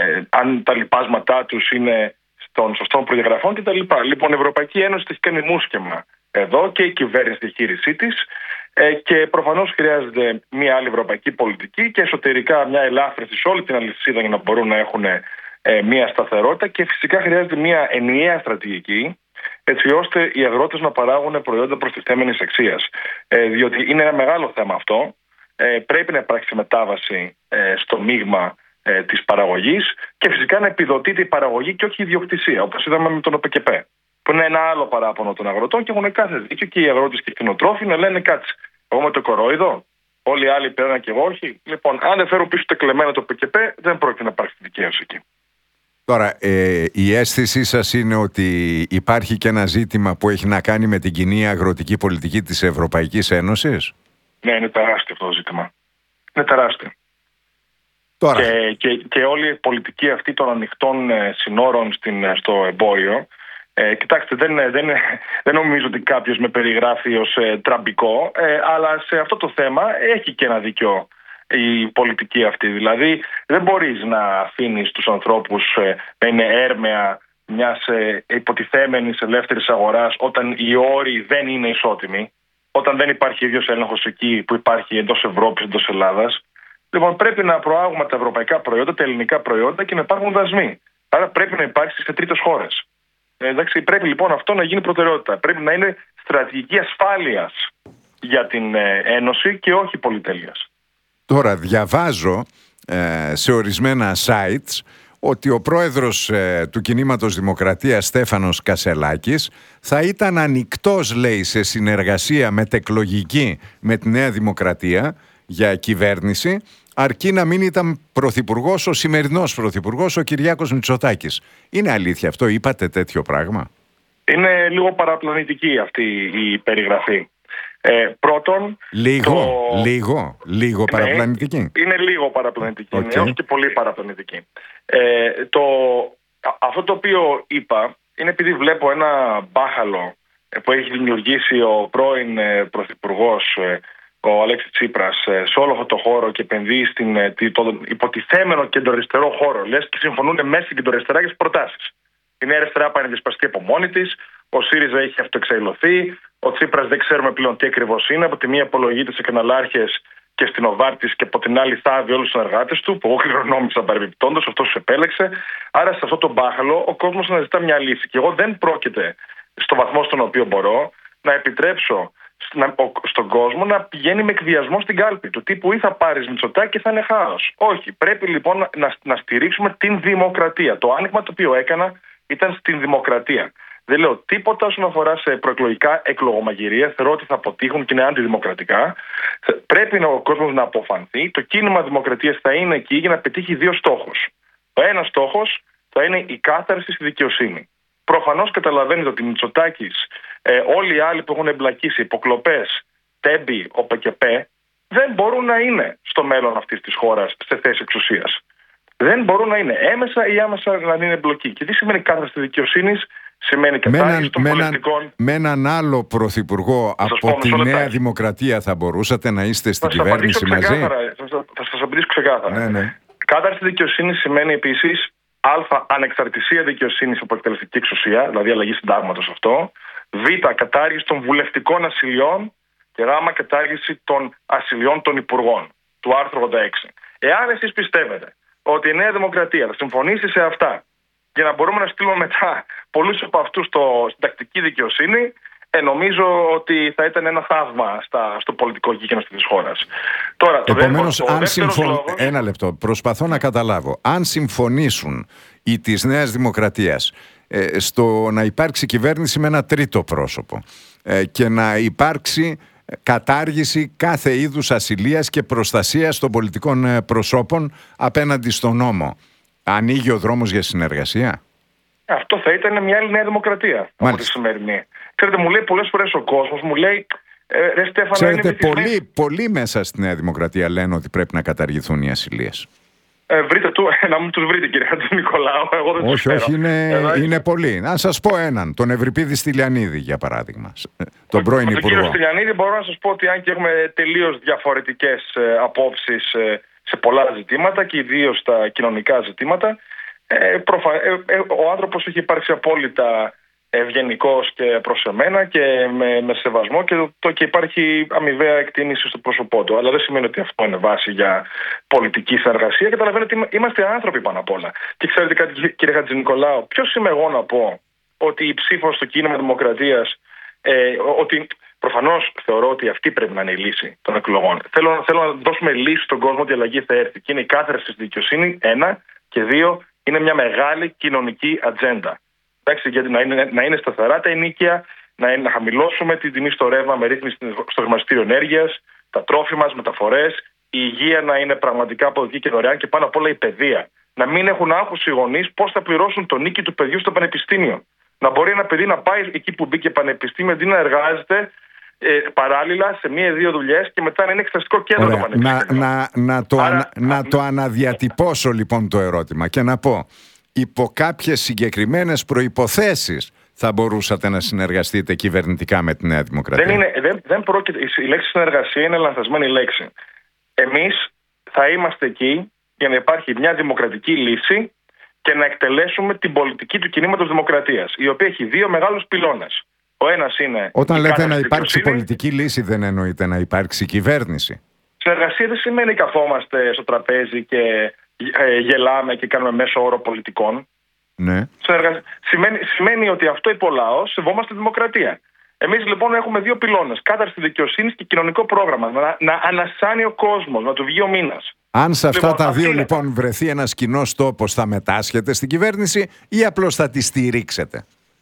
αν τα λοιπάσματά τους είναι των σωστών προδιαγραφών κτλ. Λοιπόν, η Ευρωπαϊκή Ένωση έχει κάνει μουσκεμα εδώ και η κυβέρνηση στη διαχείρισή της ε, και προφανώς χρειάζεται μια άλλη ευρωπαϊκή πολιτική και εσωτερικά μια ελάφρυνση σε όλη την αλυσίδα για να μπορούν να έχουν μια σταθερότητα και φυσικά χρειάζεται μια ενιαία στρατηγική έτσι ώστε οι αγρότες να παράγουν προϊόντα προστιθέμενης αξίας. Ε, διότι είναι ένα μεγάλο θέμα αυτό. Ε, πρέπει να υπάρξει μετάβαση ε, στο μείγμα ε, της παραγωγής και φυσικά να επιδοτείται η παραγωγή και όχι η ιδιοκτησία, όπως είδαμε με τον ΟΠΕΚΕΠ, που είναι ένα άλλο παράπονο των αγροτών και έχουν κάθε δίκιο και οι αγρότες και οι κτηνοτρόφοι να λένε κάτσε. Εγώ με το κορόιδο, όλοι οι άλλοι πέραν και εγώ όχι. Λοιπόν, αν δεν φέρω πίσω το κλεμμένο το ΟΠΕΚΕΠ, δεν πρόκειται να υπάρξει δικαίωση εκεί. Τώρα, ε, η αίσθησή σας είναι ότι υπάρχει και ένα ζήτημα που έχει να κάνει με την κοινή αγροτική πολιτική της Ευρωπαϊκής Ένωσης? Ναι, είναι τεράστιο αυτό το ζήτημα. Είναι τεράστιο. Τώρα. Και, και, και όλη η πολιτική αυτή των ανοιχτών συνόρων στην, στο εμπόριο, ε, κοιτάξτε, δεν, δεν, δεν νομίζω ότι κάποιος με περιγράφει ως ε, τραμπικό, ε, αλλά σε αυτό το θέμα έχει και ένα δίκιο η πολιτική αυτή. Δηλαδή δεν μπορείς να αφήνεις τους ανθρώπους ε, να είναι έρμεα μιας ε, υποτιθέμενης ελεύθερης αγοράς όταν οι όροι δεν είναι ισότιμοι, όταν δεν υπάρχει ίδιος έλεγχος εκεί που υπάρχει εντός Ευρώπης, εντός Ελλάδας. Λοιπόν, πρέπει να προάγουμε τα ευρωπαϊκά προϊόντα, τα ελληνικά προϊόντα και να υπάρχουν δασμοί. Άρα πρέπει να υπάρξει σε τρίτες χώρες. Ε, εντάξει, πρέπει λοιπόν αυτό να γίνει προτεραιότητα. Πρέπει να είναι στρατηγική ασφάλειας για την ε, Ένωση και όχι πολυτέλειας. Τώρα διαβάζω ε, σε ορισμένα sites ότι ο πρόεδρος ε, του Κινήματος Δημοκρατίας Στέφανος Κασελάκης θα ήταν ανοιχτός, λέει, σε συνεργασία μετεκλογική με τη Νέα Δημοκρατία για κυβέρνηση, αρκεί να μην ήταν πρωθυπουργός ο σημερινός πρωθυπουργός, ο Κυριάκος Μητσοτάκης. Είναι αλήθεια αυτό? Είπατε τέτοιο πράγμα? Είναι λίγο παραπλανητική αυτή η περιγραφή. Ε, πρώτον. Λίγο, το... λίγο, λίγο ναι, παραπλανητική. Είναι λίγο παραπλανητική, Okay. ναι, όχι και πολύ παραπλανητική. Ε, το... Αυτό το οποίο είπα είναι επειδή βλέπω ένα μπάχαλο που έχει δημιουργήσει ο πρώην πρωθυπουργός, ο Αλέξης Τσίπρας, σε όλο αυτό το χώρο και επενδύει στην το υποτιθέμενο κεντροαριστερό χώρο. Λες και συμφωνούν μέσα στην κεντροαριστερά για τις προτάσεις. Η Νέα Αριστερά πάει να δυσπαστεί από μόνη της, ο ΣΥΡΙΖΑ έχει αυτοεξαϊλωθεί, ο Τσίπρας δεν ξέρουμε πλέον τι ακριβώς είναι. Από τη μία απολογείται σε καναλάρχες και στην Οβάρτης και από την άλλη θάβει όλους τους συνεργάτες του, που εγώ κληρονόμησα παρεμπιπτόντως, αυτός τους επέλεξε. Άρα σε αυτό το μπάχαλο ο κόσμος αναζητά μια λύση. Και εγώ δεν πρόκειται, στο βαθμό στον οποίο μπορώ, να επιτρέψω στον κόσμο να πηγαίνει με εκβιασμό στην κάλπη του τύπου ή θα πάρεις Μητσοτάκη και θα είναι χάος. Όχι. Πρέπει λοιπόν να, να στηρίξουμε την δημοκρατία. Το άνοιγμα το οποίο έκανα ήταν στην δημοκρατία. Δεν λέω τίποτα όσον αφορά σε προεκλογικά εκλογομαγειρία. Θεωρώ ότι θα αποτύχουν και είναι αντιδημοκρατικά. Πρέπει ο κόσμος να αποφανθεί. Το κίνημα δημοκρατίας θα είναι εκεί για να πετύχει δύο στόχους. Ο ένας στόχος θα είναι η κάθαρση στη δικαιοσύνη. Προφανώς καταλαβαίνετε ότι Μητσοτάκης, ε, όλοι οι άλλοι που έχουν εμπλακεί σε υποκλοπές, Τέμπη, ο ΠΚΠ, δεν μπορούν να είναι στο μέλλον αυτής της χώρας σε θέση εξουσίας. Δεν μπορούν να είναι έμεσα ή άμεσα να είναι εμπλοκή. Και τι σημαίνει κάθαρση τη δικαιοσύνη, σημαίνει κατάργηση των πολιτικών. Με έναν άλλο πρωθυπουργό από τη Νέα Δημοκρατία θα μπορούσατε να είστε στην κυβέρνηση μαζί. Θα σας απαντήσω ξεκάθαρα. Ναι, ναι. Κάθαρση τη δικαιοσύνη σημαίνει επίσης α. ανεξαρτησία δικαιοσύνης από εκτελεστική εξουσία, δηλαδή αλλαγή συντάγματος αυτό. Β. κατάργηση των βουλευτικών ασυλιών. Και γ. κατάργηση των ασυλιών των υπουργών του άρθρου ογδόντα έξι. Εάν εσείς πιστεύετε ότι η Νέα Δημοκρατία θα συμφωνήσει σε αυτά για να μπορούμε να στείλουμε μετά πολλούς από αυτούς στο, στην τακτική δικαιοσύνη, ε, νομίζω ότι θα ήταν ένα θαύμα στα, στο πολιτικό γήπεδο της χώρας. Τώρα, το Επομένως, δεύτερο, αν συμφων... λόγος... ένα λεπτό, προσπαθώ να καταλάβω. Αν συμφωνήσουν οι της Νέας Δημοκρατίας ε, στο να υπάρξει κυβέρνηση με ένα τρίτο πρόσωπο ε, και να υπάρξει κατάργηση κάθε είδους ασυλίας και προστασίας των πολιτικών προσώπων απέναντι στον νόμο, ανοίγει ο δρόμος για συνεργασία? Αυτό θα ήταν μια άλλη Νέα Δημοκρατία από τη σημερινή. Ξέρετε, μου λέει πολλές φορές ο κόσμος, μου λέει ε, ρε Στέφανα, ξέρετε, είναι πολλοί, πολλοί μέσα στη Νέα Δημοκρατία λένε ότι πρέπει να καταργηθούν οι ασυλίες. Ε, βρείτε του, να μην τους βρείτε κύριε Χατζηνικολάου, εγώ δεν όχι, τους όχι, είναι, Εδώ, είναι πολλοί. Να σας πω έναν, τον Ευρυπίδη Στυλιανίδη για παράδειγμα, τον πρώην Υπουργό. Τον κύριο Στυλιανίδη μπορώ να σας πω ότι αν και έχουμε τελείως διαφορετικές ε, απόψεις ε, σε πολλά ζητήματα και ιδίως στα κοινωνικά ζητήματα, ε, προφα... ε, ε, ο άνθρωπος έχει υπάρξει απόλυτα ευγενικός και προς εμένα και με, με σεβασμό και, το, και υπάρχει αμοιβαία εκτίμηση στο πρόσωπό του. Αλλά δεν σημαίνει ότι αυτό είναι βάση για πολιτική συνεργασία. Καταλαβαίνετε ότι είμαστε άνθρωποι πάνω απ' όλα. Και ξέρετε κάτι, κύριε Χατζηνικολάου, ποιος είμαι εγώ να πω ότι η ψήφος στο κίνημα δημοκρατίας, ε, ότι προφανώς θεωρώ ότι αυτή πρέπει να είναι η λύση των εκλογών. Θέλω, θέλω να δώσουμε λύση στον κόσμο ότι η αλλαγή θα έρθει. Και είναι η κάθαρση στη δικαιοσύνη, ένα, και δύο, είναι μια μεγάλη κοινωνική ατζέντα. Εντάξει, γιατί να είναι, να είναι σταθερά τα ενοίκια, να, είναι, να χαμηλώσουμε την τιμή στο ρεύμα με ρύθμιση στο χρηματιστήριο ενέργειας, τα τρόφιμα, μεταφορές, η υγεία να είναι πραγματικά αποδοτική και δωρεάν και πάνω απ' όλα η παιδεία. Να μην έχουν άγχος οι γονείς πώς θα πληρώσουν το νίκη του παιδιού στο πανεπιστήμιο. Να μπορεί ένα παιδί να πάει εκεί που μπήκε πανεπιστήμιο αντί να εργάζεται ε, παράλληλα σε μία-δύο δουλειές και μετά να είναι εξεταστικό κέντρο το πανεπιστήμιο. Να, να, να, το, Άρα, ανα, να το αναδιατυπώσω λοιπόν το ερώτημα και να πω. Υπό κάποιες συγκεκριμένες προϋποθέσεις θα μπορούσατε να συνεργαστείτε κυβερνητικά με τη Νέα Δημοκρατία? Δεν, είναι, δεν, δεν πρόκειται, η λέξη συνεργασία είναι λανθασμένη λέξη. Εμείς θα είμαστε εκεί για να υπάρχει μια δημοκρατική λύση και να εκτελέσουμε την πολιτική του κινήματος δημοκρατίας, η οποία έχει δύο μεγάλους πυλώνες. Ο ένας είναι... Όταν λέτε να υπάρξει πολιτική λύση, δεν εννοείται να υπάρξει κυβέρνηση? Συνεργασία δεν σημαίνει καθόμαστε στο τραπέζι και ε, γελάμε και κάνουμε μέσο όρο πολιτικών. Ναι. Συνεργα... Σημαίνει, σημαίνει ότι αυτό υπολαός σεβόμαστε τη δημοκρατία. Εμείς λοιπόν έχουμε δύο πυλώνες. Κάθαρση δικαιοσύνης και κοινωνικό πρόγραμμα. Να, να ανασάνει ο κόσμος, να του βγει ο μήνας. Αν σε αυτά λοιπόν, τα δύο είναι... λοιπόν βρεθεί ένας κοινός τόπος, θα μετάσχετε στην κυβέρνηση ή απλώς θα τη στηρίξετε?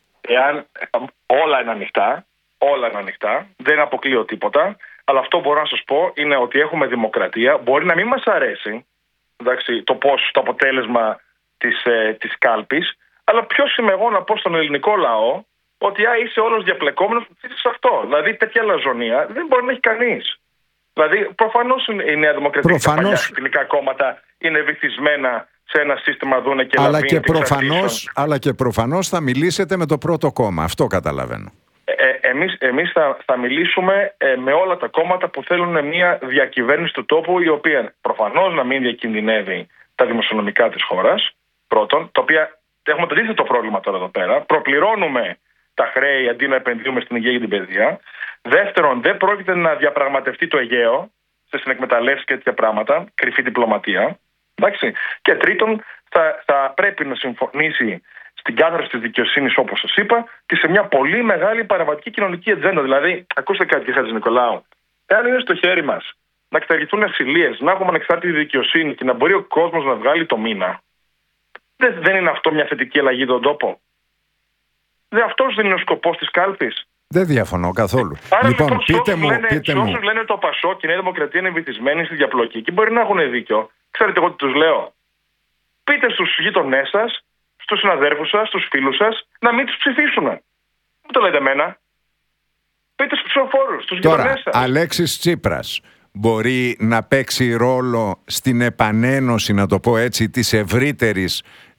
Εάν όλα είναι ανοιχτά, όλα είναι ανοιχτά, δεν αποκλείω τίποτα. Αλλά αυτό μπορώ να σας πω είναι ότι έχουμε δημοκρατία. Μπορεί να μην μας αρέσει, εντάξει, το πώς, το αποτέλεσμα της, ε, της κάλπης, αλλά ποιος είμαι εγώ να πω στον ελληνικό λαό ότι α, είσαι όλος διαπλεκόμενος που ψήφισες αυτό. Δηλαδή τέτοια λαζονία δεν μπορεί να έχει κανείς. Δηλαδή προφανώς η Νέα Δημοκρατία προφανώς... και τα παλιά κόμματα είναι βυθισμένα σε ένα σύστημα Δούνε και αλλά Λαβίν. Και προφανώς, αλλά και προφανώς θα μιλήσετε με το πρώτο κόμμα. Αυτό καταλαβαίνω. Ε, εμείς εμείς θα, θα μιλήσουμε ε, με όλα τα κόμματα που θέλουν μια διακυβέρνηση του τόπου, η οποία προφανώς να μην διακινδυνεύει τα δημοσιονομικά της χώρας. Πρώτον, τα οποία έχουμε το αντίθετο πρόβλημα τώρα εδώ πέρα. Προπληρώνουμε τα χρέη αντί να επενδύουμε στην υγεία και την παιδεία. Δεύτερον, δεν πρόκειται να διαπραγματευτεί το Αιγαίο σε συνεκμεταλλεύσεις και τέτοια πράγματα, κρυφή διπλωματία. Εντάξει. Και τρίτον, θα, θα πρέπει να συμφωνήσει στην κάθαρση της δικαιοσύνης, όπως σας είπα, και σε μια πολύ μεγάλη παραβατική κοινωνική ατζέντα. Δηλαδή, ακούστε κάτι, κύριε Χατζηνικολάου. Εάν είναι στο χέρι μας να καταργηθούν ασυλίες, να έχουμε ανεξάρτητη δικαιοσύνη και να μπορεί ο κόσμος να βγάλει το μήνα, δεν, δεν είναι αυτό μια θετική αλλαγή στον τόπο? Δεν, αυτός δεν είναι ο σκοπός της κάλπης? Δεν διαφωνώ καθόλου. Άρα λοιπόν, λοιπόν, πείτε μου, λένε, πείτε μου. όσους λένε το Πασόκ και η Νέα Δημοκρατία είναι βυθισμένοι στη διαπλοκή και μπορεί να έχουν δίκιο. Ξέρετε εγώ τι τους λέω? Πείτε στους γείτονές σας, στους συναδέρφους σας, στους φίλους σας, να μην τους ψηφίσουν. Δεν το λέτε εμένα. Πείτε στους ψηφοφόρους, στους γείτονές σας. Αλέξης Τσίπρας μπορεί να παίξει ρόλο στην επανένωση, να το πω έτσι, της ευρύτερης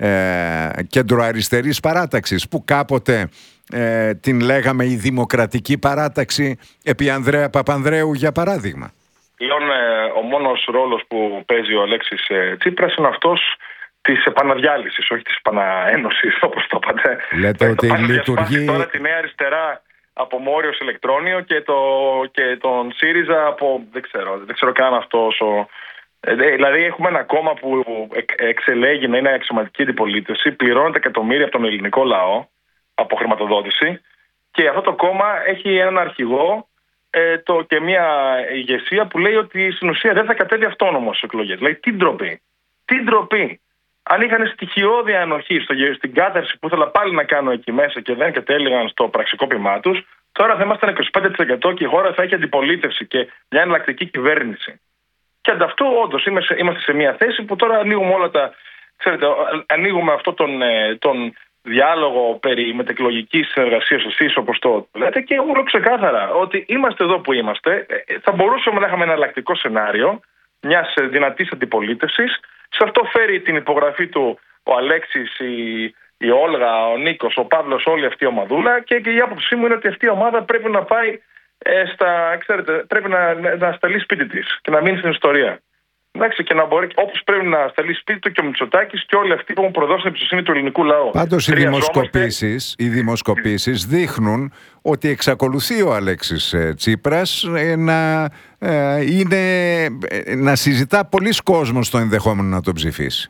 ε, κεντροαριστερής παράταξης, που κάποτε ε, την λέγαμε η Δημοκρατική Παράταξη επί Ανδρέα Παπανδρέου, για παράδειγμα? Πλέον ε, ο μόνος ρόλος που παίζει ο Αλέξης ε, Τσίπρας είναι αυτός της επαναδιάλυσης, όχι της επαναένωσης, όπως το είπατε. Λέτε ότι λειτουργεί τώρα τη Νέα Αριστερά από Μόριο σε Ηλεκτρόνιο και, το, και τον ΣΥΡΙΖΑ από, δεν ξέρω, δεν ξέρω καν αυτό όσο... Ε, δηλαδή έχουμε ένα κόμμα που εξ, εξελέγει να είναι αξιωματική αντιπολίτευση, πληρώνεται εκατομμύρια από τον ελληνικό λαό, από χρηματοδότηση, και αυτό το κόμμα έχει έναν αρχηγό ε, το, και μια ηγεσία που λέει ότι στην ουσία δεν θα κατέβει αυτόνομος στις εκλογές. Δηλαδή τι ντροπή, τι ντροπή. Αν είχαν στοιχειώδη ανοχή στο, στην κάθαρση που ήθελα πάλι να κάνω εκεί μέσα και δεν κατέληγαν στο πραξικόπημά τους, τώρα θα ήμασταν είκοσι πέντε τοις εκατό και η χώρα θα έχει αντιπολίτευση και μια εναλλακτική κυβέρνηση. Και ανταυτού όντως είμαστε σε μια θέση που τώρα ανοίγουμε όλα τα. Ξέρετε, ανοίγουμε αυτό τον, τον διάλογο περί μετεκλογικής συνεργασίας, εσείς όπως το λέτε, και εγώ λέω ξεκάθαρα ότι είμαστε εδώ που είμαστε. Θα μπορούσαμε να είχαμε ένα εναλλακτικό σενάριο μιας δυνατής αντιπολίτευσης. Σε αυτό φέρει την υπογραφή του ο Αλέξης, η, η Όλγα, ο Νίκος, ο Παύλος, όλη αυτή η ομαδούλα, και, και η άποψή μου είναι ότι αυτή η ομάδα πρέπει να πάει ε, στα, ξέρετε, πρέπει να, να σταλεί σπίτι της και να μείνει στην ιστορία. Εντάξει, και να μπορεί, όπως πρέπει να σταλεί σπίτι του και ο Μητσοτάκης και όλοι αυτοί που έχουν προδώσει την εμπιστοσύνη του ελληνικού λαού. Πάντως οι δημοσκοπήσεις, οι δημοσκοπήσεις δείχνουν ότι εξακολουθεί ο Αλέξης Τσίπρας να, ε, είναι, να συζητά πολλοί κόσμος το ενδεχόμενο να τον ψηφίσει.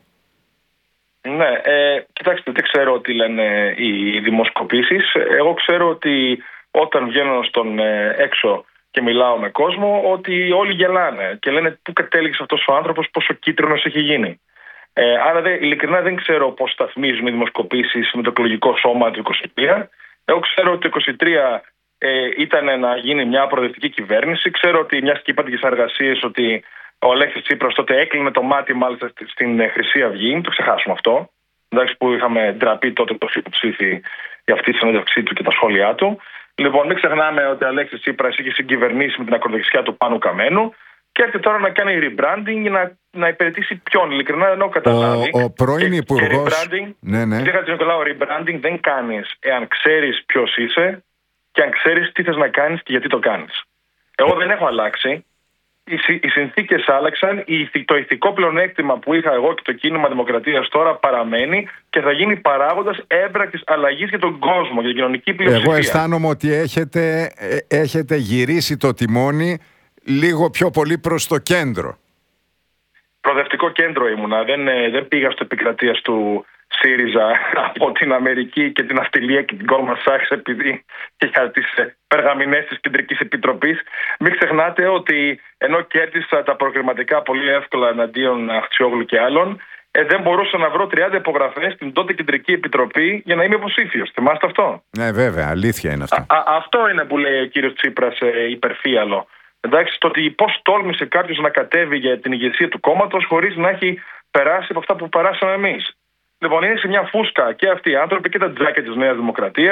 Ναι, ε, κοιτάξτε, δεν ξέρω τι λένε οι δημοσκοπήσεις. Εγώ ξέρω ότι όταν βγαίνω στον ε, έξω και μιλάω με κόσμο, ότι όλοι γελάνε και λένε πού κατέληξε αυτός ο άνθρωπος, πόσο κίτρινος έχει γίνει. Ε, άρα δε, ειλικρινά δεν ξέρω πώς σταθμίζουν οι δημοσκοπήσεις με το εκλογικό σώμα του είκοσι τρία. Εγώ ξέρω ότι το είκοσι τρία ε, ήταν να γίνει μια προοδευτική κυβέρνηση. Ξέρω ότι μια και είπατε και στις εργασίες ότι ο Αλέξης Τσίπρας τότε έκλεινε το μάτι μάλιστα στην Χρυσή Αυγή. Μην το ξεχάσουμε αυτό. Εντάξει, που είχαμε ντραπεί τότε το υποψήφι για αυτή τη συνέντευξή του και τα σχόλιά του. Λοιπόν, μην ξεχνάμε ότι ο Αλέξης Τσίπρας είχε συγκυβερνήσει με την ακροδεξιά του Πάνου Καμένου και έρχεται τώρα να κάνει rebranding για να, να υπηρετήσει ποιον. Ειλικρινά δεν έχω καταλάβει. Ο, ο πρώην υπουργός. Ναι, ναι. Κύριε Χατζηνικολάου, rebranding δεν κάνεις εάν ξέρεις ποιος είσαι και αν ξέρεις τι θες να κάνεις και γιατί το κάνεις. Εγώ δεν έχω αλλάξει. Οι, οι συνθήκες άλλαξαν. Το ηθικό πλεονέκτημα που είχα εγώ και το κίνημα Δημοκρατίας τώρα παραμένει και θα γίνει παράγοντας έμπρακτης αλλαγής για τον κόσμο, για την κοινωνική πλειοψηφία. Εγώ αισθάνομαι ότι έχετε, έχετε γυρίσει το τιμόνι λίγο πιο πολύ προς το κέντρο. Προοδευτικό κέντρο ήμουνα. Δεν, δεν πήγα στο επικρατείας του ΣΥΡΙΖΑ από την Αμερική και την Αυτιλία και την Goldman Sachs επειδή είχα τις περγαμηνές της Κεντρικής Επιτροπής. Μην ξεχνάτε ότι ενώ κέρδισα τα προκριματικά πολύ εύκολα εναντίον Αχτσιόγλου και άλλων, ε, δεν μπορούσα να βρω τριάντα υπογραφές στην τότε Κεντρική Επιτροπή για να είμαι υποψήφιος. Θυμάστε αυτό? Ναι, βέβαια, αλήθεια είναι αυτό. Α, α, αυτό είναι που λέει ο κύριος Τσίπρας ε, υπερφύαλο. Εντάξει, το ότι πώς τόλμησε κάποιος να κατέβει για την ηγεσία του κόμματος χωρίς να έχει περάσει από αυτά που περάσαμε εμείς. Λοιπόν, είναι σε μια φούσκα και αυτοί οι άνθρωποι και τα τζάκια της Νέας Δημοκρατίας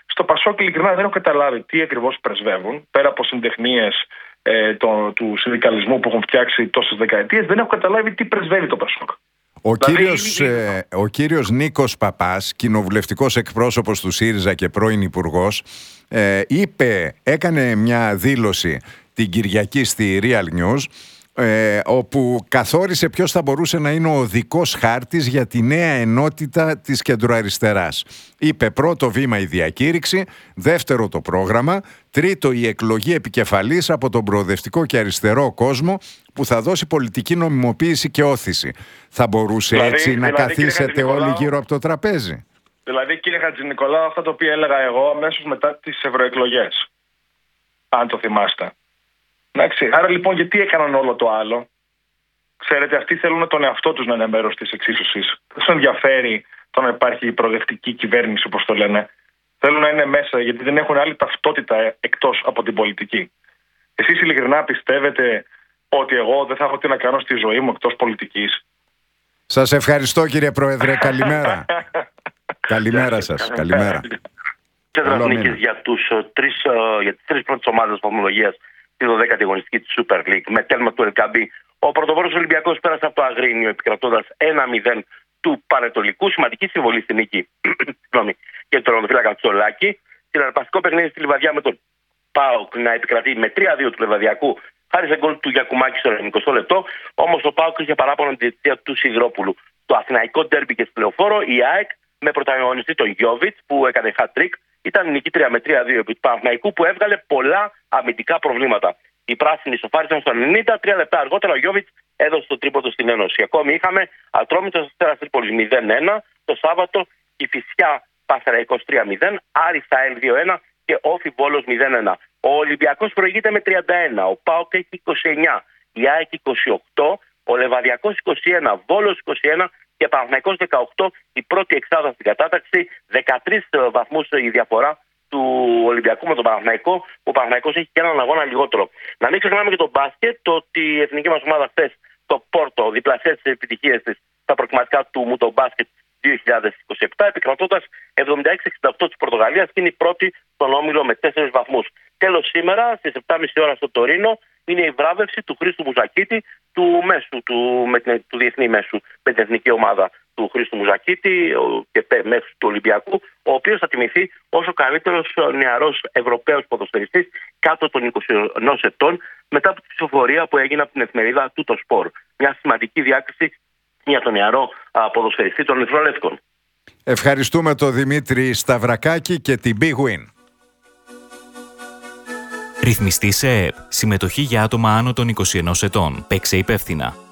Στο Πασόκ, ειλικρινά, δεν έχω καταλάβει τι ακριβώς πρεσβεύουν, πέρα από συντεχνίες ε, το, του συνδικαλισμού που έχουν φτιάξει τόσες δεκαετίες, δεν έχω καταλάβει τι πρεσβεύει το Πασόκ. Ο, δηλαδή, κύριος, ε, ο κύριος Νίκος Παπάς, κοινοβουλευτικός εκπρόσωπος του ΣΥΡΙΖΑ και πρώην υπουργός, ε, είπε, έκανε μια δήλωση την Κυριακή στη Real News, ε, όπου καθόρισε ποιος θα μπορούσε να είναι ο οδικός χάρτης για τη νέα ενότητα της κεντροαριστεράς. Είπε πρώτο βήμα η διακήρυξη, δεύτερο το πρόγραμμα, τρίτο η εκλογή επικεφαλής από τον προοδευτικό και αριστερό κόσμο που θα δώσει πολιτική νομιμοποίηση και όθηση. Θα μπορούσε δηλαδή, έτσι να δηλαδή, καθίσετε όλοι γύρω από το τραπέζι? Δηλαδή, κύριε Χατζηνικολάου, αυτά τα οποία έλεγα εγώ αμέσως μετά τις ευρωεκλογές, αν το θυμάστε. Εντάξει, άρα λοιπόν γιατί έκαναν όλο το άλλο? Ξέρετε, αυτοί θέλουν τον εαυτό τους να είναι μέρος της εξίσωσης. Δεν τους ενδιαφέρει το να υπάρχει η προοδευτική κυβέρνηση, όπως το λένε. Θέλουν να είναι μέσα γιατί δεν έχουν άλλη ταυτότητα εκτός από την πολιτική. Εσείς ειλικρινά πιστεύετε ότι εγώ δεν θα έχω τι να κάνω στη ζωή μου εκτός πολιτικής? Σας ευχαριστώ, κύριε Πρόεδρε. Καλημέρα. Καλημέρα σας. Καλημέρα. Νίκης για, τους, τρεις, για τις τρεις πρώτες ομάδες βαθμολογίας τη δωδέκατη αγωνιστική της Super League με τέρμα του Ελκαμπή. Ο πρωτοπόρος Ολυμπιακός πέρασε από το Αγρίνιο επικρατώντας ένα μηδέν του Πανετολικού. Σημαντική συμβολή στη νίκη και τον τερματοφύλακα Τσολάκη. Συναρπαστικό παιχνίδι στη Λιβαδιά με τον ΠΑΟΚ να επικρατεί με τρία δύο του Λιβαδιακού. Χάρη σε γκολ του Γιακουμάκη στο ενενηκοστό λεπτό. Όμως ο ΠΑΟΚ είχε παράπονο την διαιτησία του Σιδηρόπουλου. Το αθηναϊκό ντέρμπι και στη Λεωφόρο, η ΑΕΚ με πρωταγωνιστή τον Γιόβιτς που έκανε hat-trick. Ήταν νικήτρια με τρία δύο επί του Παναθηναϊκού που έβγαλε πολλά αμυντικά προβλήματα. Οι πράσινοι σοφάρισαν στο ενενήντα, τρία λεπτά αργότερα ο Γιόβιτς έδωσε το τρίποντο στην Ένωση. Ακόμη είχαμε Ατρόμητος Αστέρας Τρίπολης μηδέν ένα, το Σάββατο η Φυσιά Πανσεραϊκός τρία μηδέν, Άρης ΑΕΛ δύο ένα και Όφι Βόλος μηδέν ένα. Ο Ολυμπιακός προηγείται με τριάντα ένα, ο ΠΑΟΚ έχει είκοσι εννιά, η ΑΕΚ είκοσι οκτώ, ο Λεβαδιακός είκοσι ένα, Βόλος είκοσι ένα και Παναθηναϊκός δεκαοκτώ, η πρώτη εξάδα στην κατάταξη, δεκατρείς βαθμούς η διαφορά του Ολυμπιακού με τον Παναθηναϊκό. Ο Παναθηναϊκός έχει και έναν αγώνα λιγότερο. Να μην ξεχνάμε και το μπάσκετ, το ότι η εθνική μας ομάδα χθες, το Πόρτο, διπλασίασε τις επιτυχίες της στα προκριματικά του Μούτο Μπάσκετ δύο χιλιάδες είκοσι επτά, επικρατώντας εβδομήντα έξι εξήντα οκτώ της Πορτογαλίας και είναι η πρώτη στον όμιλο με τέσσερις βαθμούς. Τέλος, σήμερα στις επτά και μισή ώρα στο Τωρίνο είναι η βράβευση του Χρήστου Μουζακίτη, του μέσου, του, με την, του διεθνή μέσου με την εθνική ομάδα του Χρήστου Μουζακίτη και μέσου του Ολυμπιακού, ο οποίος θα τιμηθεί ως ο καλύτερος νεαρός Ευρωπαίος ποδοσφαιριστής κάτω των είκοσι ενός ετών μετά από τη ψηφοφορία που έγινε από την εφημερίδα του το Σπορ. Μια σημαντική διάκριση για τον νεαρό ποδοσφαιριστή των Ερυθρόλευκων. Ευχαριστούμε τον Δημήτρη Σταυρακάκη και την Big Win. Ρυθμιστή σε ΕΕΠ. Συμμετοχή για άτομα άνω των είκοσι ενός ετών. Παίξε υπεύθυνα.